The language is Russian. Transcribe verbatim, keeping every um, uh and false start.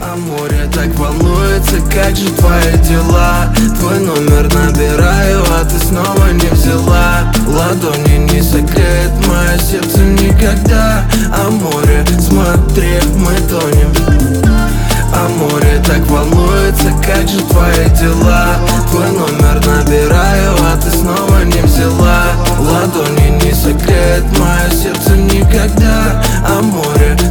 А море так волнуется, как же твои дела? Твой номер набираю, а ты снова не взяла. Ладони не согреет мое сердце никогда. А море, смотри, мы тонем. А море так волнуется, как же твои дела? Твой номер набираю, а ты снова не взяла. Ладони не согреет мое сердце никогда. А море,